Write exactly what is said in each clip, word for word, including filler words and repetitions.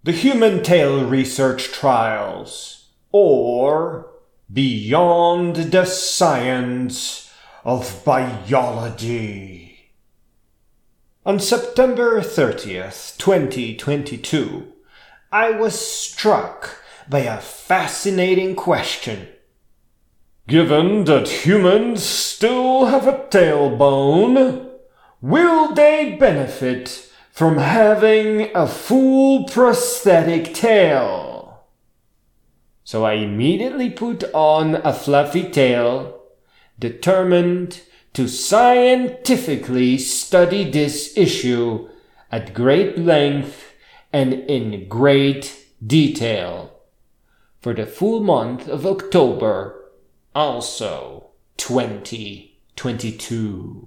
The Human Tail Research Trials, or Beyond the Science of Biology. On September thirtieth, twenty twenty-two, I was struck by a fascinating question. Given that humans still have a tailbone, will they benefit from having a full prosthetic tail? So I immediately put on a fluffy tail, determined to scientifically study this issue at great length and in great detail for the full month of October, also twenty twenty-two.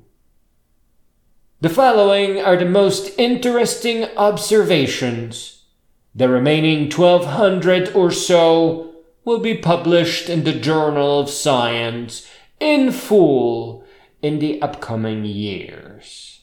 The following are the most interesting observations. The remaining twelve hundred or so will be published in the Journal of Science in full in the upcoming years.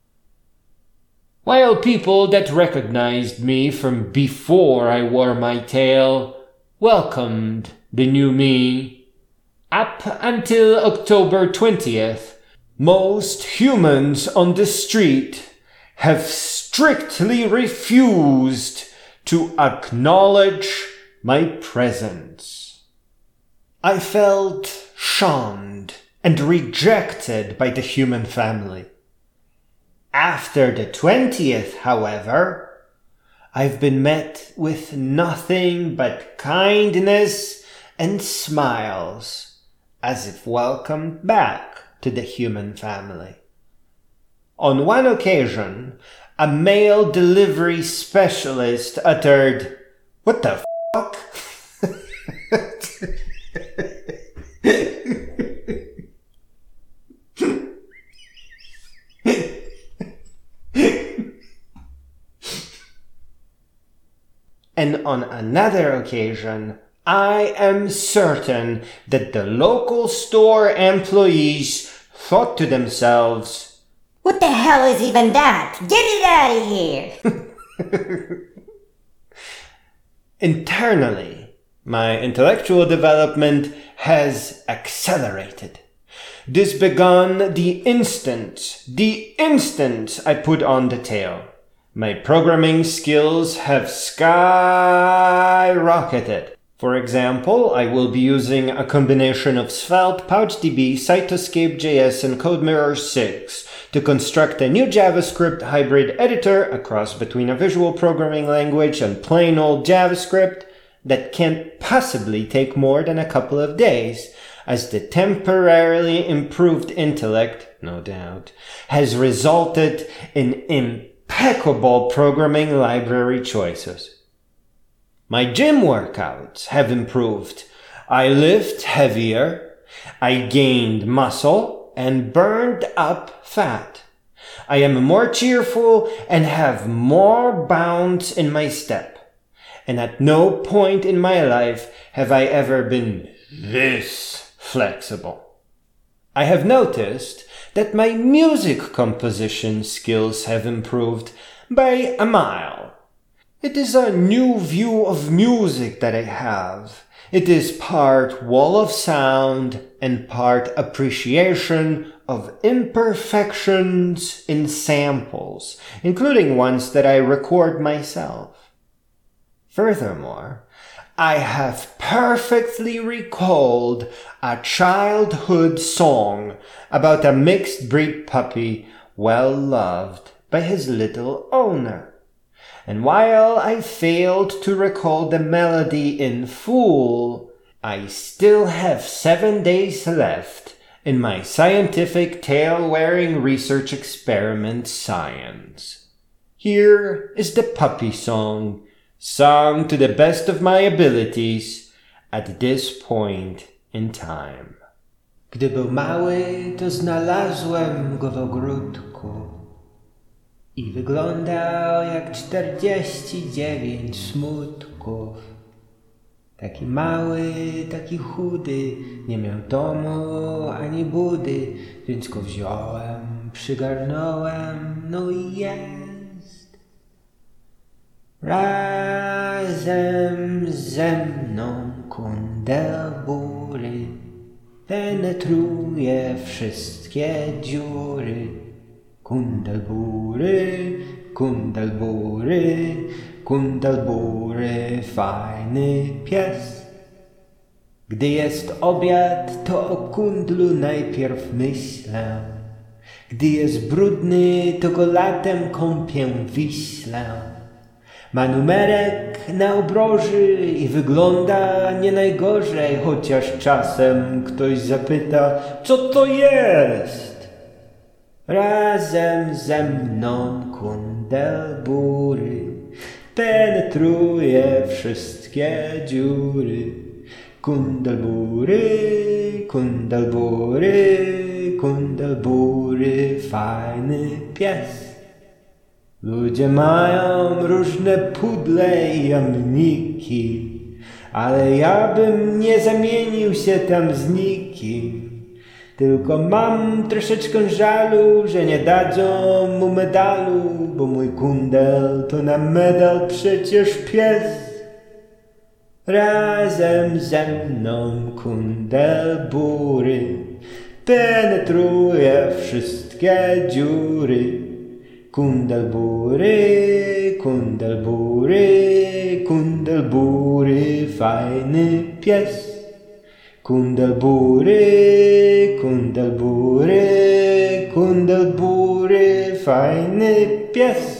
While people that recognized me from before I wore my tail welcomed the new me, up until October twentieth, most humans on the street have strictly refused to acknowledge my presence. I felt shunned and rejected by the human family. After the twentieth, however, I've been met with nothing but kindness and smiles, as if welcomed back to the human family. On one occasion, a mail delivery specialist uttered, "What the fuck?" And on another occasion, I am certain that the local store employees thought to themselves, "What the hell is even that? Get it out of here!" Internally, my intellectual development has accelerated. This began the instant, the instant I put on the tail. My programming skills have skyrocketed. For example, I will be using a combination of Svelte, PouchDB, Cytoscape.js, and CodeMirror six to construct a new JavaScript hybrid editor, a cross between a visual programming language and plain old JavaScript, that can't possibly take more than a couple of days, as the temporarily improved intellect, no doubt, has resulted in impeccable programming library choices. My gym workouts have improved. I lift heavier, I gained muscle, and burned up fat. I am more cheerful and have more bounce in my step. And at no point in my life have I ever been this flexible. I have noticed that my music composition skills have improved by a mile. It is a new view of music that I have. It is part wall of sound and part appreciation of imperfections in samples, including ones that I record myself. Furthermore, I have perfectly recalled a childhood song about a mixed breed puppy well loved by his little owner. And while I failed to recall the melody in full, I still have seven days left in my scientific tail-wearing research experiment science. Here is the puppy song, sung to the best of my abilities at this point in time. Gdy był mały, to znalazłem go w ogródku. I wyglądał jak czterdzieści dziewięć smutków. Taki mały, taki chudy, nie miał domu ani budy, więc go wziąłem, przygarnąłem, no i jest. Ra Razem ze mną kundelbury penetruje wszystkie dziury. Kundelbury, kundelbury, kundelbury, fajny pies. Gdy jest obiad, to o kundlu najpierw myślę. Gdy jest brudny, to go latem kąpię w Wiśle. Ma numerek na obroży i wygląda nie najgorzej, chociaż czasem ktoś zapyta, co to jest? Razem ze mną kundelbury penetruje wszystkie dziury. Kundelbury, kundelbury, kundelbury, fajny pies. Ludzie mają różne pudle i jamniki, ale ja bym nie zamienił się tam z nikim. Tylko mam troszeczkę żalu, że nie dadzą mu medalu, bo mój kundel to na medal przecież pies. Razem ze mną kundelbury penetruje wszystkie dziury. Kundelbury, kundelbury, kundelbury, fajny pies. Kundelbury, kundelbury, kundelbury, fajny pies.